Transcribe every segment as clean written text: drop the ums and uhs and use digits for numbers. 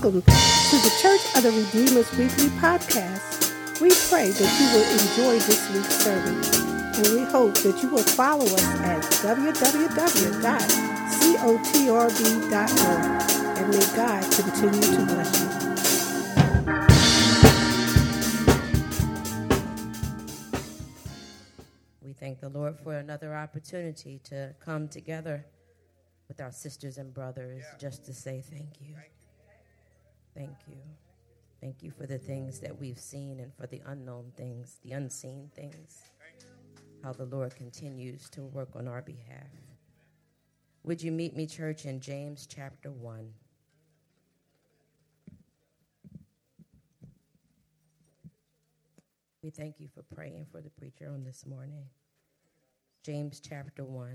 Welcome to the Church of the Redeemer's Weekly Podcast. We pray that you will enjoy this week's sermon, and we hope that you will follow us at www.cotrb.org, and may God continue to bless you. We thank the Lord for another opportunity to come together with our sisters and brothers just to say thank you. Thank you. Thank you for the things that we've seen and for the unknown things, the unseen things, how the Lord continues to work on our behalf. Would you meet me, church, in James chapter 1? We thank you for praying for the preacher on this morning. James chapter 1,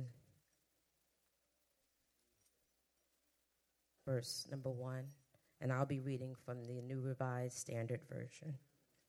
verse number 1. And I'll be reading from the New Revised Standard Version.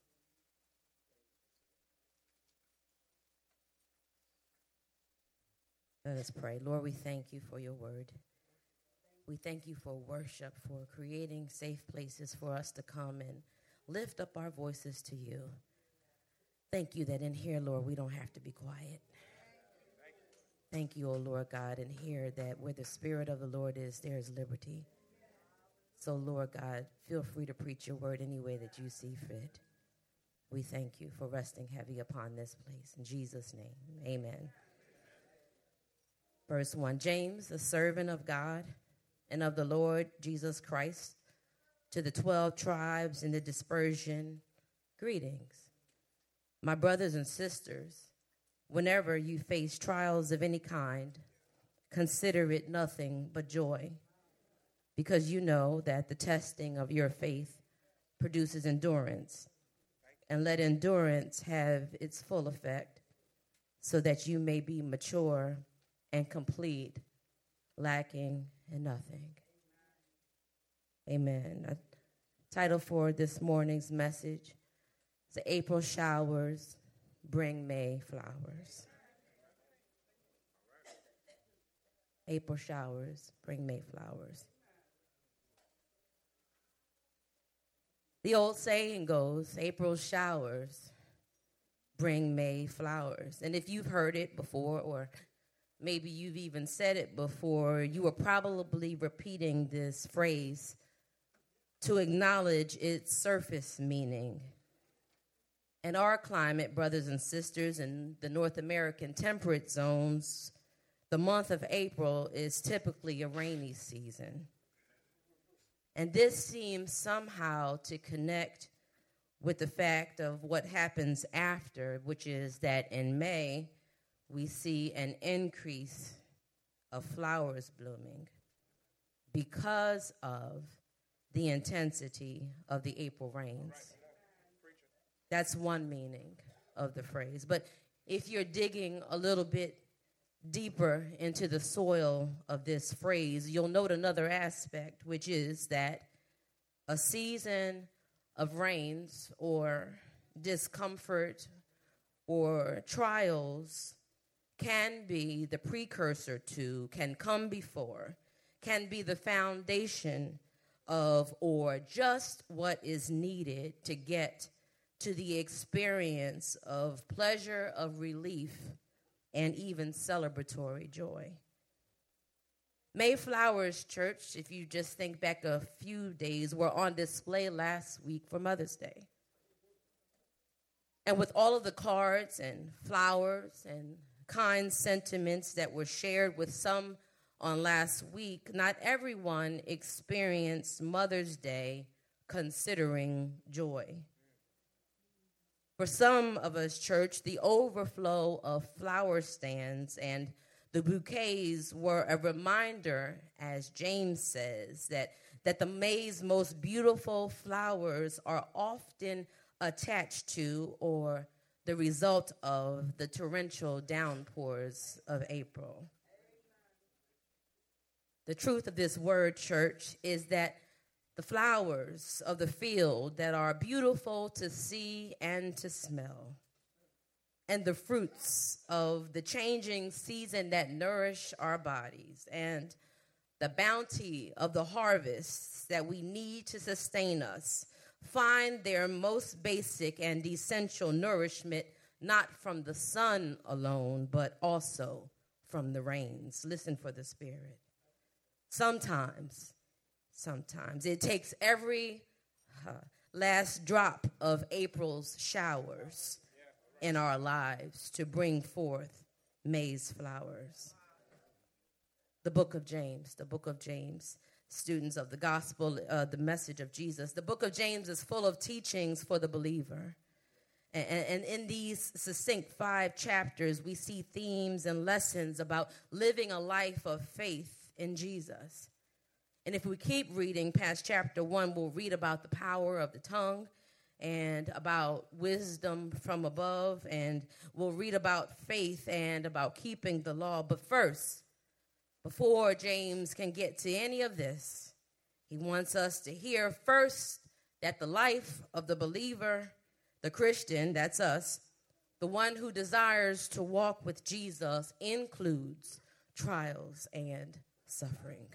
Let us pray. Lord, we thank you for your word. We thank you for worship, for creating safe places for us to come and lift up our voices to you. Thank you that in here, Lord, we don't have to be quiet. Thank you, O Lord God, in here that where the Spirit of the Lord is, there is liberty. So, Lord God, feel free to preach your word any way that you see fit. We thank you for resting heavy upon this place. In Jesus' name, amen. Verse 1, James, a servant of God and of the Lord Jesus Christ, to the 12 tribes in the dispersion, greetings. My brothers and sisters, whenever you face trials of any kind, consider it nothing but joy, because you know that the testing of your faith produces endurance. And let endurance have its full effect, so that you may be mature and complete, lacking in nothing. Amen. A title for this morning's message is "The April Showers Bring May Flowers." April showers bring May flowers. The old saying goes, April showers bring May flowers. And if you've heard it before, or maybe you've even said it before, you are probably repeating this phrase to acknowledge its surface meaning. In our climate, brothers and sisters, in the North American temperate zones, the month of April is typically a rainy season. And this seems somehow to connect with the fact of what happens after, which is that in May, we see an increase of flowers blooming because of the intensity of the April rains. That's one meaning of the phrase. But if you're digging a little bit deeper into the soil of this phrase, you'll note another aspect, which is that a season of rains or discomfort or trials can be the precursor to, can come before, can be the foundation of, or just what is needed to get to the experience of pleasure, of relief, and even celebratory joy. Mayflowers, church, if you just think back a few days, were on display last week for Mother's Day. And with all of the cards and flowers and kind sentiments that were shared with some on last week, not everyone experienced Mother's Day considering joy. For some of us, church, the overflow of flower stands and the bouquets were a reminder, as James says, that the May's most beautiful flowers are often attached to or the result of the torrential downpours of April. The truth of this word, church, is that the flowers of the field that are beautiful to see and to smell, and the fruits of the changing season that nourish our bodies, and the bounty of the harvests that we need to sustain us find their most basic and essential nourishment not from the sun alone, but also from the rains. Listen for the Spirit. Sometimes it takes every last drop of April's showers in our lives to bring forth May's flowers. The book of James, students of the gospel, the message of Jesus. The book of James is full of teachings for the believer. And in these succinct 5 chapters, we see themes and lessons about living a life of faith in Jesus. And if we keep reading past chapter 1, we'll read about the power of the tongue and about wisdom from above, and we'll read about faith and about keeping the law. But first, before James can get to any of this, he wants us to hear first that the life of the believer, the Christian, that's us, the one who desires to walk with Jesus, includes trials and suffering.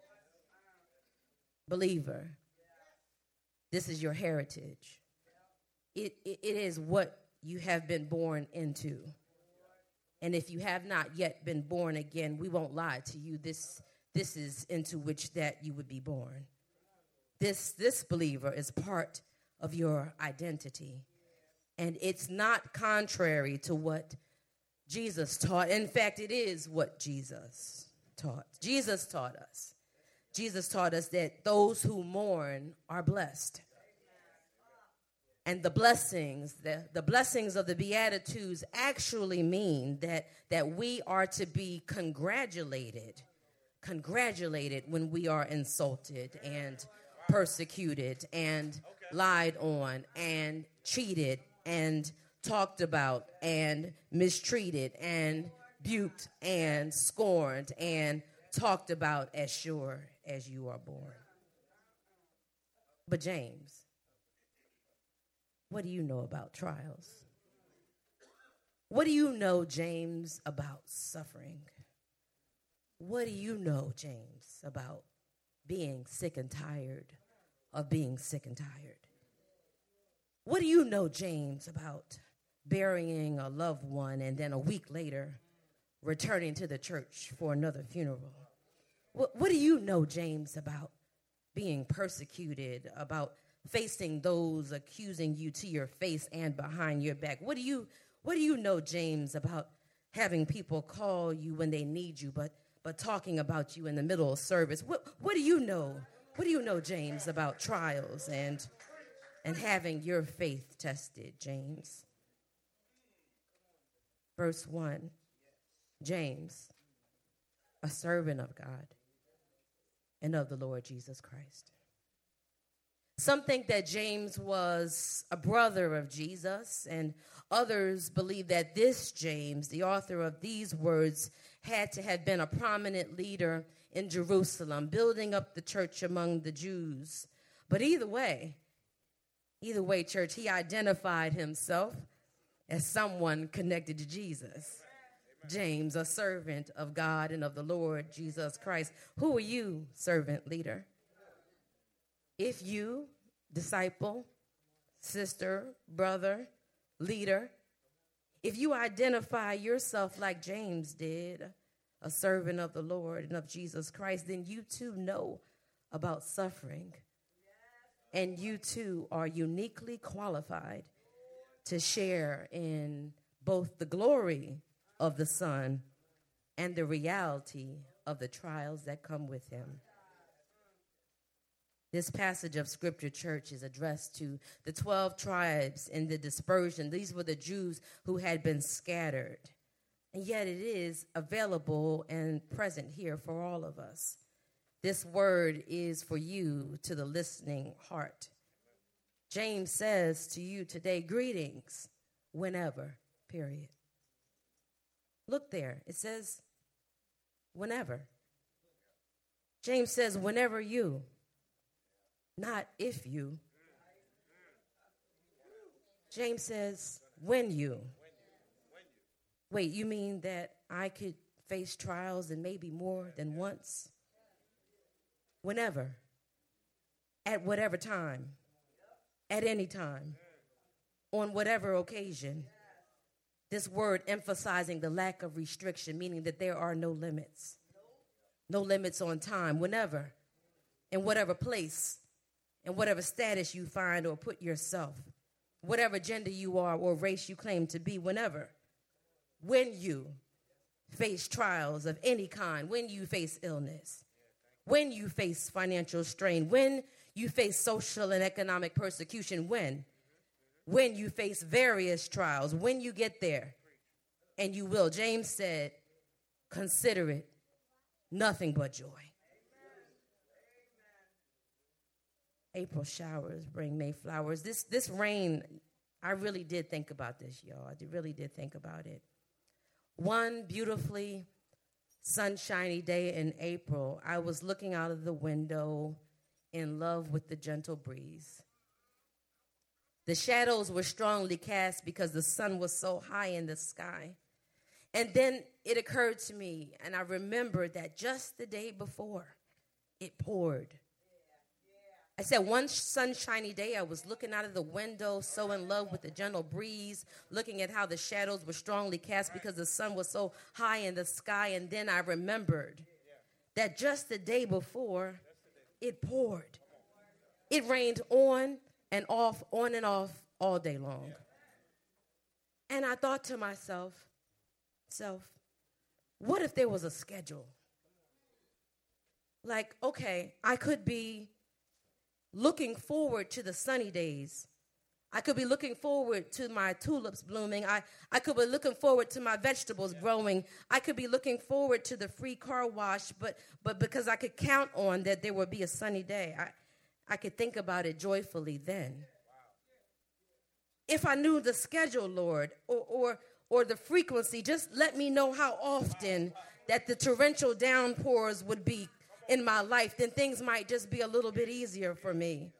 Believer, this is your heritage. It is what you have been born into. And if you have not yet been born again, we won't lie to you. This is into which that you would be born. This believer is part of your identity. And it's not contrary to what Jesus taught. In fact, it is what Jesus taught. Jesus taught us that those who mourn are blessed. And the blessings of the Beatitudes actually mean that we are to be congratulated when we are insulted and persecuted and lied on and cheated and talked about and mistreated and buked and scorned and talked about as sure as you are born. But James, what do you know about trials? What do you know, James, about suffering? What do you know, James, about being sick and tired of being sick and tired? What do you know, James, about burying a loved one and then a week later returning to the church for another funeral? What do you know, James, about being persecuted, about facing those accusing you to your face and behind your back? What do you know, James, about having people call you when they need you, but talking about you in the middle of service? What do you know? What do you know, James, about trials and having your faith tested, James? Verse 1, James, a servant of God and of the Lord Jesus Christ. Some think that James was a brother of Jesus, and others believe that this James, the author of these words, had to have been a prominent leader in Jerusalem, building up the church among the Jews. But either way, church, he identified himself as someone connected to Jesus. James, a servant of God and of the Lord Jesus Christ. Who are you, servant leader? If you, disciple, sister, brother, leader, if you identify yourself like James did, a servant of the Lord and of Jesus Christ, then you too know about suffering. And you too are uniquely qualified to share in both the glory of the Son and the reality of the trials that come with him. This passage of Scripture, church, is addressed to the 12 tribes in the dispersion. These were the Jews who had been scattered. And yet it is available and present here for all of us. This word is for you, to the listening heart. James says to you today, greetings, whenever, period. Look there. It says, whenever. James says, whenever you, not if you. James says, when you. Wait, you mean that I could face trials and maybe more than once? whenever, at whatever time, at any time, on whatever occasion. This word emphasizing the lack of restriction, meaning that there are no limits. No limits on time, whenever, in whatever place, in whatever status you find or put yourself, whatever gender you are or race you claim to be, whenever. When you face trials of any kind, when you face illness, when you face financial strain, when you face social and economic persecution, when you face various trials, when you get there, and you will. James said, consider it nothing but joy. April showers bring May flowers. This rain, I really did think about this, y'all. I really did think about it. One beautifully sunshiny day in April, I was looking out of the window in love with the gentle breeze. The shadows were strongly cast because the sun was so high in the sky. And then it occurred to me, and I remembered that just the day before, it poured. I said one sunshiny day, I was looking out of the window, so in love with the gentle breeze, looking at how the shadows were strongly cast because the sun was so high in the sky. And then I remembered that just the day before, it poured. It rained on and off all day long. And I thought to myself, what if there was a schedule? Like, okay, I could be looking forward to the sunny days. I could be looking forward to my tulips blooming. I could be looking forward to my vegetables growing. I could be looking forward to the free car wash, but because I could count on that there would be a sunny day, I could think about it joyfully then. If I knew the schedule, Lord, or the frequency, just let me know how often that the torrential downpours would be in my life, then things might just be a little bit easier for me.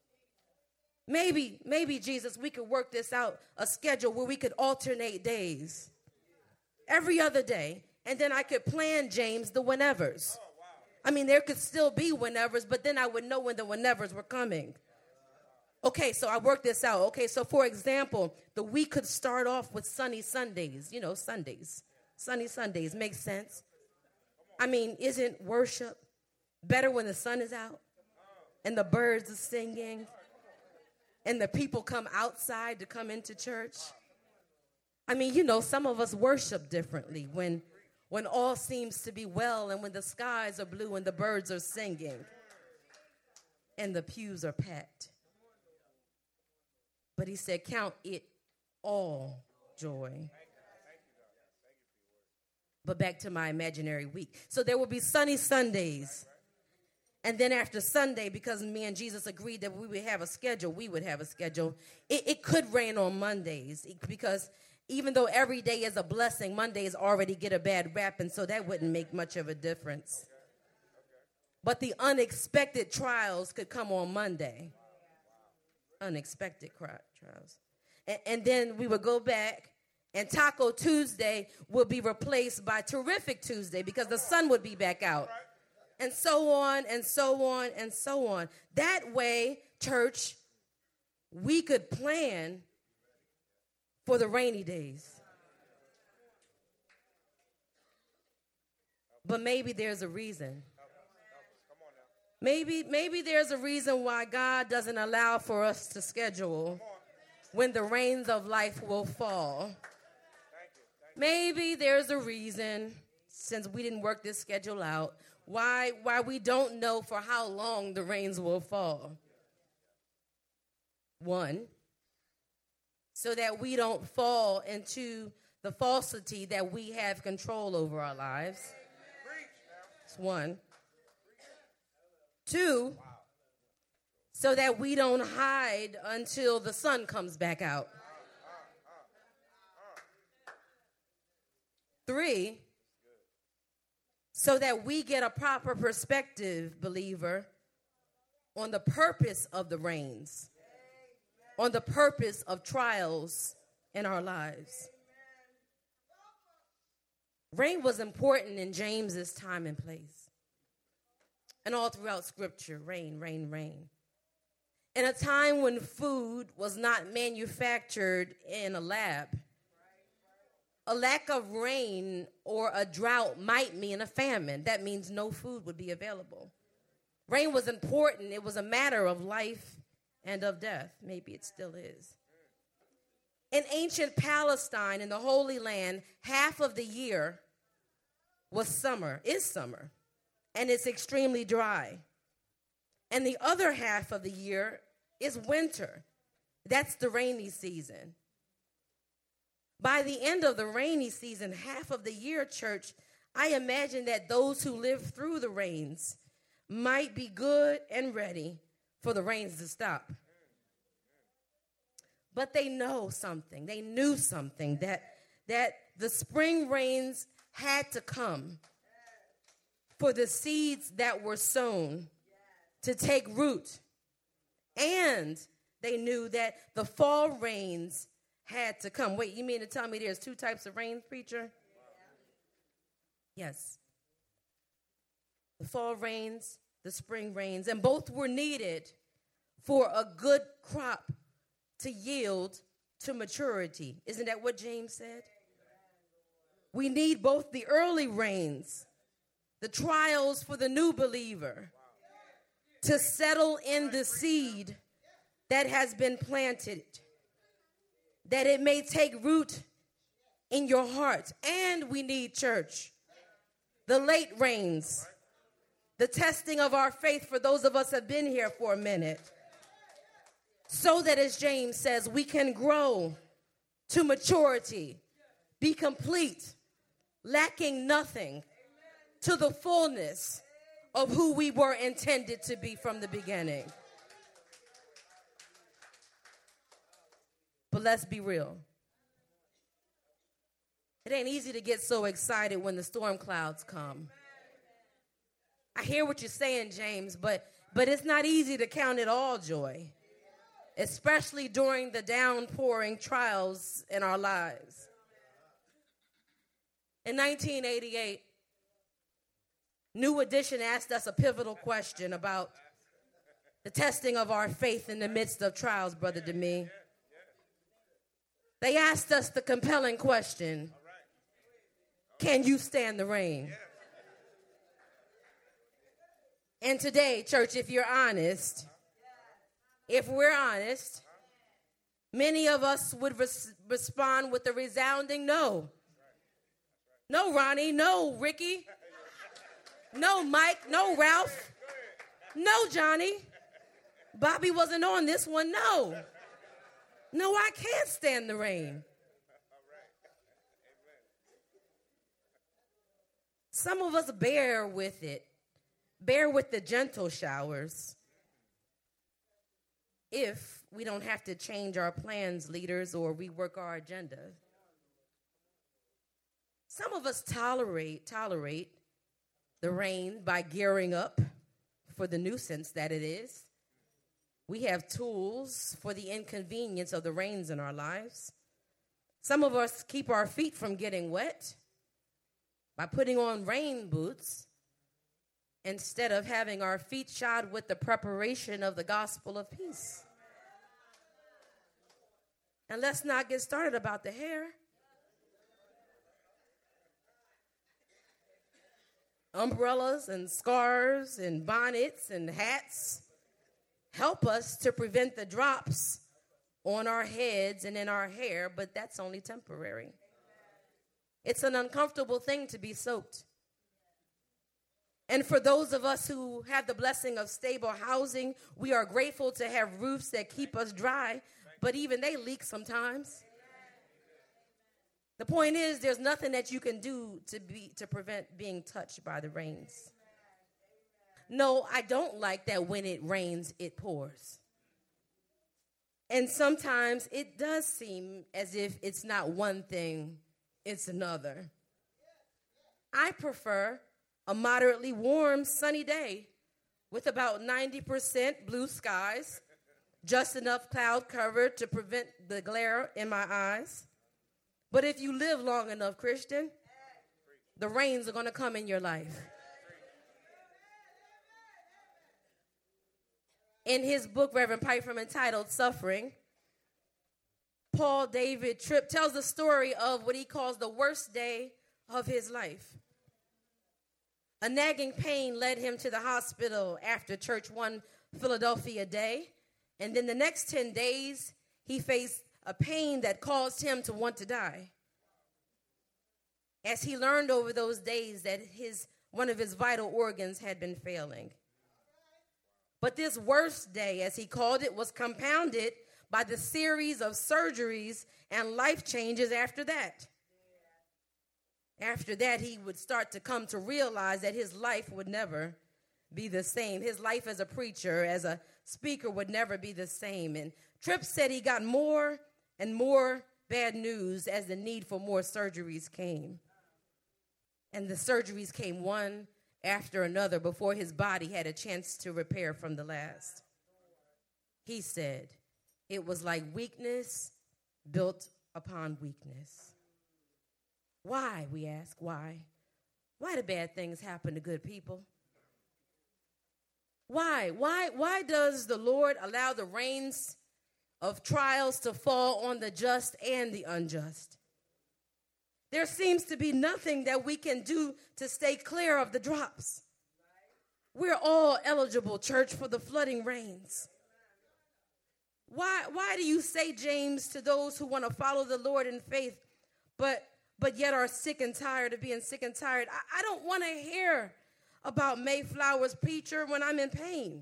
Maybe, Jesus, we could work this out, a schedule where we could alternate days every other day, and then I could plan, James, the whenevers. I mean, there could still be whenevers, but then I would know when the whenevers were coming. Okay, so I worked this out. Okay, so for example, the week could start off with sunny Sundays. You know, Sundays. Sunny Sundays. Makes sense. I mean, isn't worship better when the sun is out and the birds are singing and the people come outside to come into church? I mean, you know, some of us worship differently when all seems to be well and when the skies are blue and the birds are singing and the pews are packed. But he said, count it all joy. But back to my imaginary week. So there will be sunny Sundays. And then after Sunday, because me and Jesus agreed that we would have a schedule, It could rain on Mondays because even though every day is a blessing, Mondays already get a bad rap, and so that wouldn't make much of a difference. But the unexpected trials could come on Monday. Unexpected trials. And then we would go back, and Taco Tuesday would be replaced by Terrific Tuesday because the sun would be back out. And so on, and so on, and so on. That way, church, we could plan for the rainy days. But maybe there's a reason. Maybe there's a reason why God doesn't allow for us to schedule when the rains of life will fall. Maybe there's a reason, since we didn't work this schedule out, why we don't know for how long the rains will fall. One, so that we don't fall into the falsity that we have control over our lives. That's one. Two, so that we don't hide until the sun comes back out. Three, so that we get a proper perspective, believer, on the purpose of the rains, on the purpose of trials in our lives. Rain was important in James's time and place. And all throughout Scripture, rain, rain, rain. In a time when food was not manufactured in a lab, a lack of rain or a drought might mean a famine. That means no food would be available. Rain was important. It was a matter of life and of death. Maybe it still is. In ancient Palestine, in the Holy Land, half of the year was summer, is summer, and it's extremely dry. And the other half of the year is winter. That's the rainy season. By the end of the rainy season, half of the year, church, I imagine that those who live through the rains might be good and ready for the rains to stop. But they know something. They knew something, that the spring rains had to come for the seeds that were sown to take root. And they knew that the fall rains had to come. Wait, you mean to tell me there's two types of rain, preacher? Yes. The fall rains, the spring rains, and both were needed for a good crop to yield to maturity. Isn't that what James said? We need both the early rains, the trials for the new believer, to settle in the seed that has been planted, that it may take root in your heart. And we need, church, the late rains, the testing of our faith for those of us who have been here for a minute, so that, as James says, we can grow to maturity, be complete, lacking nothing, to the fullness of who we were intended to be from the beginning. But let's be real. It ain't easy to get so excited when the storm clouds come. I hear what you're saying, James, but it's not easy to count it all joy, especially during the downpouring trials in our lives. In 1988, New Edition asked us a pivotal question about the testing of our faith in the midst of trials, Brother Demi. They asked us the compelling question, can you stand the rain? And today, church, if we're honest, many of us would respond with a resounding no. No, Ronnie. No, Ricky. No, Mike. No, Ralph. No, Johnny. Bobby wasn't on this one. No. No, I can't stand the rain. Some of us bear with it. Bear with the gentle showers. If we don't have to change our plans, leaders, or rework our agenda. Some of us tolerate the rain by gearing up for the nuisance that it is. We have tools for the inconvenience of the rains in our lives. Some of us keep our feet from getting wet by putting on rain boots instead of having our feet shod with the preparation of the gospel of peace. And let's not get started about the hair. Umbrellas and scarves and bonnets and hats help us to prevent the drops on our heads and in our hair, but that's only temporary. It's an uncomfortable thing to be soaked. And for those of us who have the blessing of stable housing, we are grateful to have roofs that keep us dry, but even they leak sometimes. The point is, there's nothing that you can do to prevent being touched by the rains. No, I don't like that when it rains, it pours. And sometimes it does seem as if it's not one thing, it's another. I prefer a moderately warm, sunny day with about 90% blue skies, just enough cloud cover to prevent the glare in my eyes. But if you live long enough, Christian, the rains are going to come in your life. In his book, Reverend Pfeiffer, entitled Suffering, Paul David Tripp tells the story of what he calls the worst day of his life. A nagging pain led him to the hospital after church one Philadelphia day, and then the next 10 days, he faced a pain that caused him to want to die. As he learned over those days that one of his vital organs had been failing. But this worst day, as he called it, was compounded by the series of surgeries and life changes after that. After that, he would start to come to realize that his life would never be the same. His life as a preacher, as a speaker, would never be the same. And Tripp said he got more and more bad news as the need for more surgeries came. And the surgeries came one after another before his body had a chance to repair from the last. He said it was like weakness built upon weakness. Why, we ask, why? Why do bad things happen to good people? Why does the Lord allow the rains of trials to fall on the just and the unjust? There seems to be nothing that we can do to stay clear of the drops. We're all eligible, church, for the flooding rains. Why do you say, James, to those who want to follow the Lord in faith, but yet are sick and tired of being sick and tired? I don't want to hear about Mayflower's preacher when I'm in pain.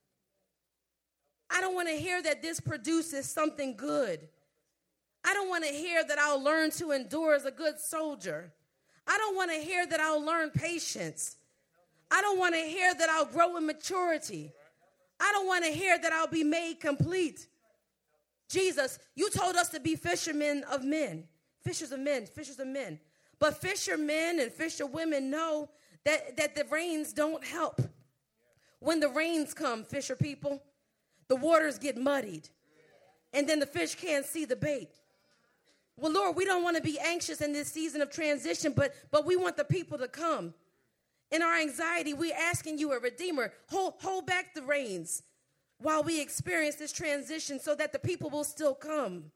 I don't want to hear that this produces something good. I don't want to hear that I'll learn to endure as a good soldier. I don't want to hear that I'll learn patience. I don't want to hear that I'll grow in maturity. I don't want to hear that I'll be made complete. Jesus, you told us to be fishermen of men, fishers of men, fishers of men. But fishermen and fisherwomen know that the rains don't help. When the rains come, fisher people, the waters get muddied. And then the fish can't see the bait. Well, Lord, we don't want to be anxious in this season of transition, but we want the people to come. In our anxiety, we're asking you, a Redeemer, hold back the reins while we experience this transition so that the people will still come.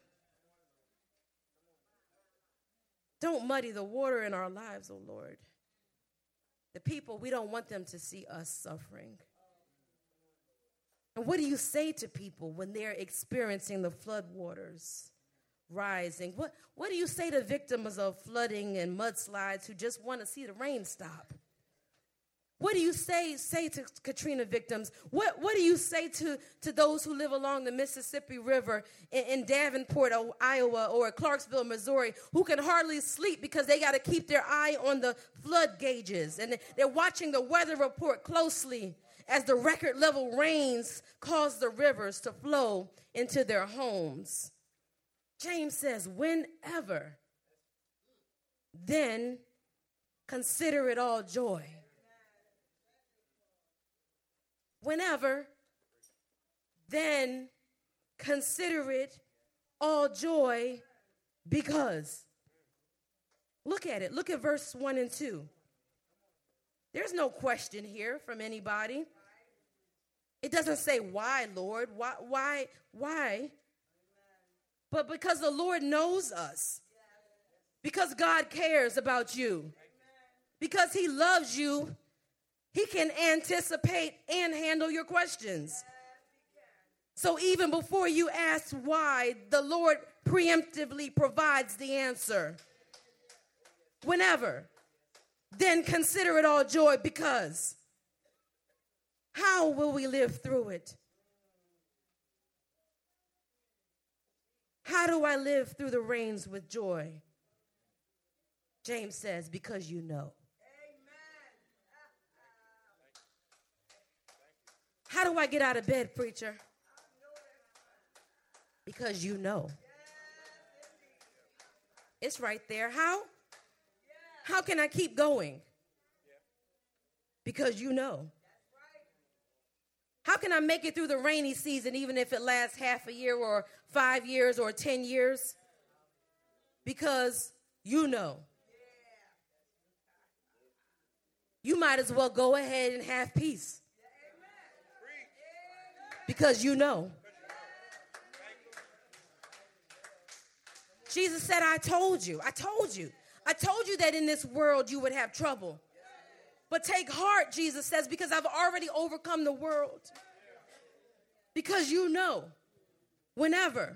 Don't muddy the water in our lives, oh Lord. The people, we don't want them to see us suffering. And what do you say to people when they're experiencing the flood waters rising? What do you say to victims of flooding and mudslides who just want to see the rain stop? What do you say to Katrina victims? What do you say to those who live along the Mississippi River in Davenport, Iowa, or Clarksville, Missouri, who can hardly sleep because they got to keep their eye on the flood gauges, and they're watching the weather report closely as the record level rains cause the rivers to flow into their homes? James says, whenever, then consider it all joy. Whenever, then consider it all joy because. Look at it. Look at verse 1 and 2. There's no question here from anybody. It doesn't say, why, Lord? Why? But because the Lord knows us. Because God cares about you. Because he loves you. He can anticipate and handle your questions. So even before you ask why, the Lord preemptively provides the answer. Whenever, then consider it all joy because how will we live through it? How do I live through the rains with joy? James says, because you know. How do I get out of bed, preacher? Because you know. It's right there. How? How can I keep going? Because you know. How can I make it through the rainy season even if it lasts half a year or 5 years or 10 years? Because you know. You might as well go ahead and have peace. Because you know. Jesus said, I told you that in this world you would have trouble. But take heart, Jesus says, because I've already overcome the world. Because you know, whenever,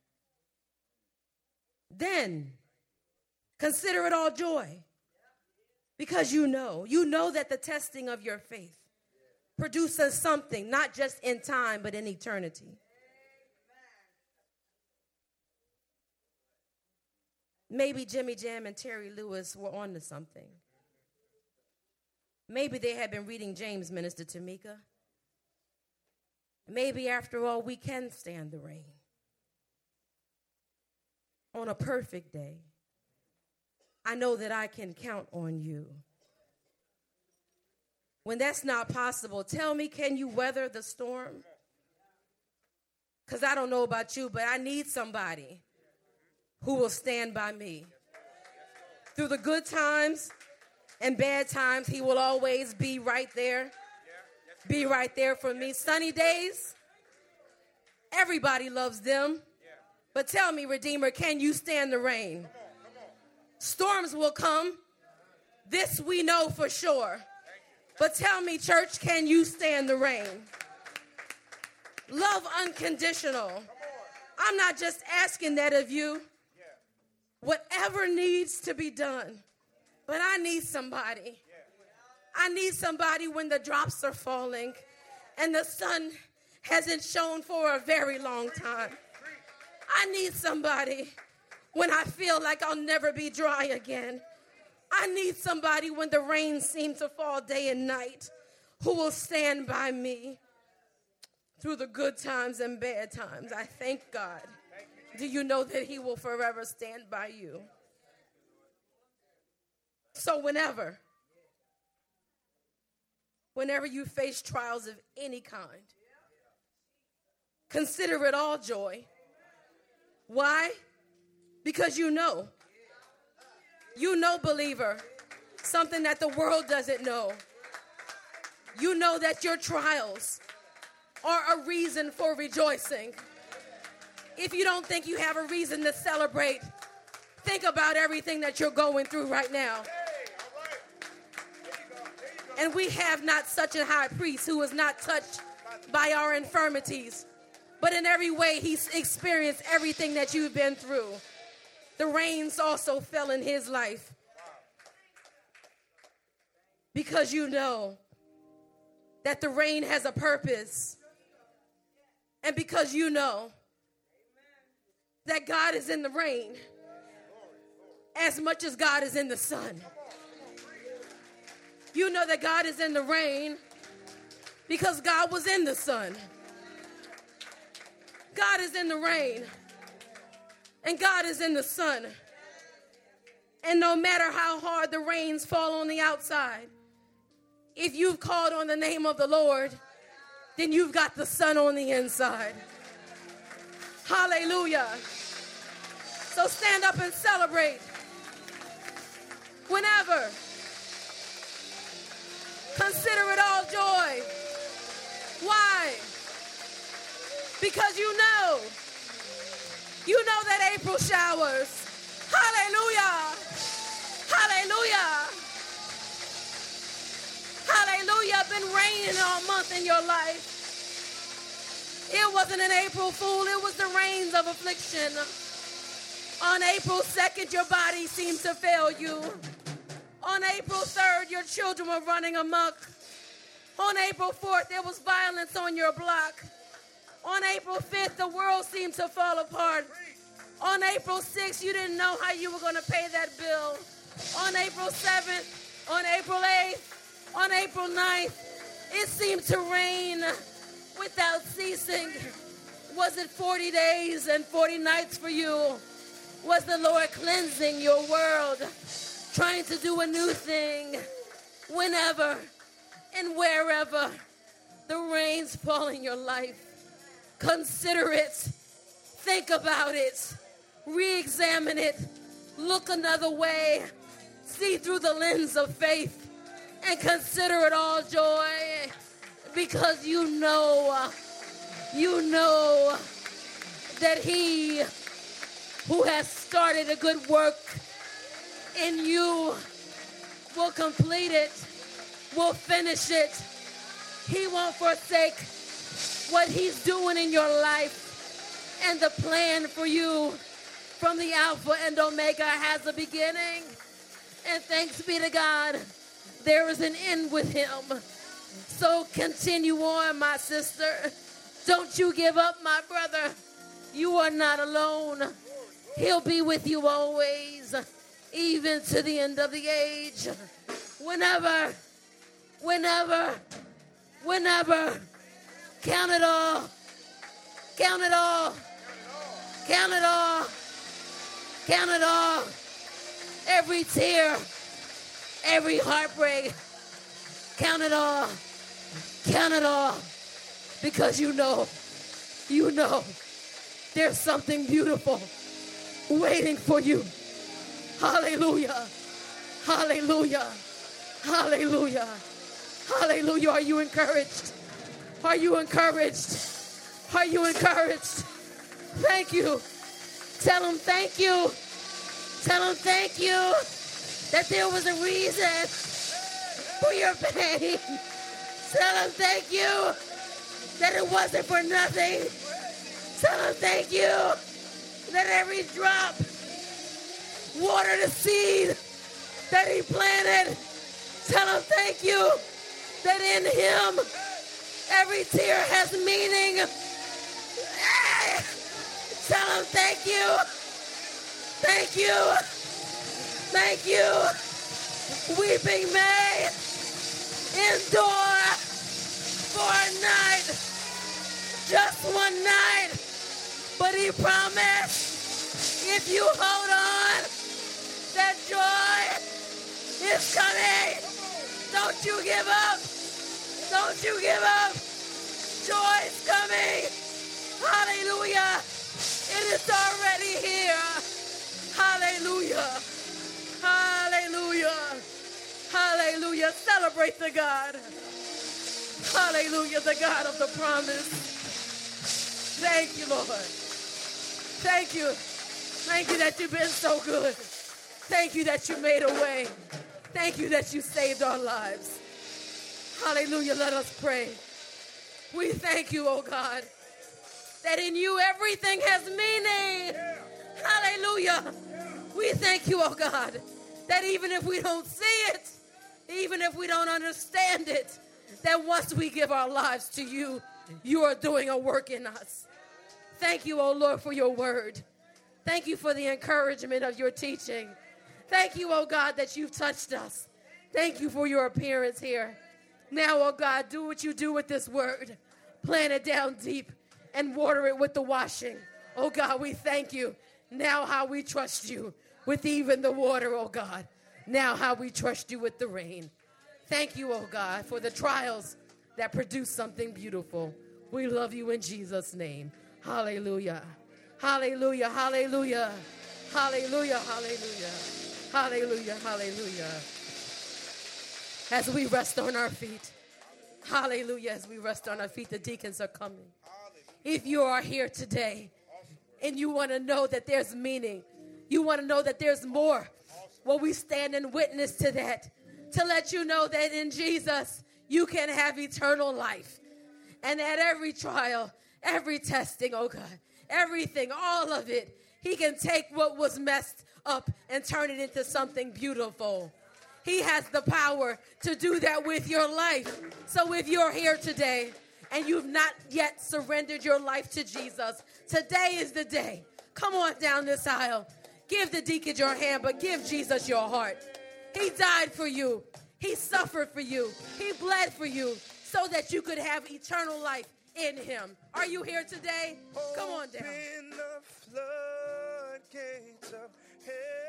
then consider it all joy. Because you know that the testing of your faith produces something, not just in time, but in eternity. Maybe Jimmy Jam and Terry Lewis were on to something. Maybe they had been reading James, Minister Tamika. Maybe, after all, we can stand the rain. On a perfect day, I know that I can count on you. When that's not possible, tell me, can you weather the storm? Because I don't know about you, but I need somebody who will stand by me. Through the good times and bad times, he will always be right there. Be right there for me. Sunny days, everybody loves them. But tell me, Redeemer, can you stand the rain? Storms will come. This we know for sure. But tell me, church, can you stand the rain? Love unconditional. I'm not just asking that of you. Whatever needs to be done. But I need somebody. I need somebody when the drops are falling and the sun hasn't shone for a very long time. I need somebody when I feel like I'll never be dry again. I need somebody when the rain seems to fall day and night who will stand by me through the good times and bad times. I thank God. Do you know that he will forever stand by you? So whenever you face trials of any kind, consider it all joy. Why? Because you know, believer, something that the world doesn't know. You know that your trials are a reason for rejoicing. If you don't think you have a reason to celebrate, think about everything that you're going through right now. And we have not such a high priest who is not touched by our infirmities, but in every way he's experienced everything that you've been through. The rains also fell in his life. Because you know that the rain has a purpose. And because you know that God is in the rain as much as God is in the sun. You know that God is in the rain because God was in the sun. God is in the rain and God is in the sun. And no matter how hard the rains fall on the outside, if you've called on the name of the Lord, then you've got the sun on the inside. Hallelujah. So stand up and celebrate. Whenever. Consider it all joy. Why? Because you know that April showers. Hallelujah. Hallelujah. Hallelujah. Been raining all month in your life. It wasn't an April fool. It was the rains of affliction. On April 2nd, your body seemed to fail you. On April 3rd, your children were running amok. On April 4th, there was violence on your block. On April 5th, the world seemed to fall apart. On April 6th, you didn't know how you were going to pay that bill. On April 7th, on April 8th, on April 9th, it seemed to rain without ceasing. Was it 40 days and 40 nights for you? Was the Lord cleansing your world, trying to do a new thing? Whenever and wherever the rains fall in your life, consider it, think about it, re-examine it, look another way, see through the lens of faith, and consider it all joy, because you know You know that he who has started a good work in you will complete it, will finish it. He won't forsake what he's doing in your life. And the plan for you from the Alpha and Omega has a beginning. And thanks be to God, there is an end with him. So continue on, my sister. Don't you give up, my brother. You are not alone. He'll be with you always, even to the end of the age. Whenever, count it all. Count it all. Count it all. Count it all. Every tear, every heartbreak. Count it all. Count it all. Because you know, there's something beautiful waiting for you. Hallelujah. Hallelujah. Hallelujah. Hallelujah. Are you encouraged? Are you encouraged? Are you encouraged? Thank you. Tell him thank you. Tell him thank you that there was a reason for your pain. Tell him thank you that it wasn't for nothing. Tell him thank you that every drop watered the seed that he planted. Tell him thank you that in him every tear has meaning. Tell him thank you. Thank you. Thank you. Weeping may endure for a night, just one night. But he promised, if you hold on, that joy is coming. Don't you give up. Don't you give up. Joy is coming. Hallelujah. It is already here. Hallelujah. Hallelujah. Hallelujah. Celebrate the God. Hallelujah. The God of the promise. Thank you, Lord. Thank you. Thank you that you've been so good. Thank you that you made a way. Thank you that you saved our lives. Hallelujah. Let us pray. We thank you, oh God, that in you everything has meaning. Hallelujah. We thank you, oh God, that even if we don't see it, even if we don't understand it, that once we give our lives to you, you are doing a work in us. Thank you, oh Lord, for your word. Thank you for the encouragement of your teaching. Thank you, oh God, that you've touched us. Thank you for your appearance here. Now, oh God, do what you do with this word. Plant it down deep and water it with the washing. Oh God, we thank you. Now how we trust you with even the water, oh God. Now how we trust you with the rain. Thank you, oh God, for the trials that produce something beautiful. We love you in Jesus' name. Hallelujah. Hallelujah. Hallelujah. Hallelujah. Hallelujah. Hallelujah. Hallelujah. As we rest on our feet. Hallelujah. As we rest on our feet, the deacons are coming. If you are here today and you want to know that there's meaning, you want to know that there's more, well, we stand and witness to that, to let you know that in Jesus, you can have eternal life. And at every trial, every testing, oh God, everything, all of it, he can take what was messed up and turn it into something beautiful. He has the power to do that with your life. So if you're here today and you've not yet surrendered your life to Jesus, today is the day. Come on down this aisle. Give the deacon your hand, but give Jesus your heart. He died for you. He suffered for you. He bled for you so that you could have eternal life in him. Are you here today? Come on down. Open the floodgates of heaven.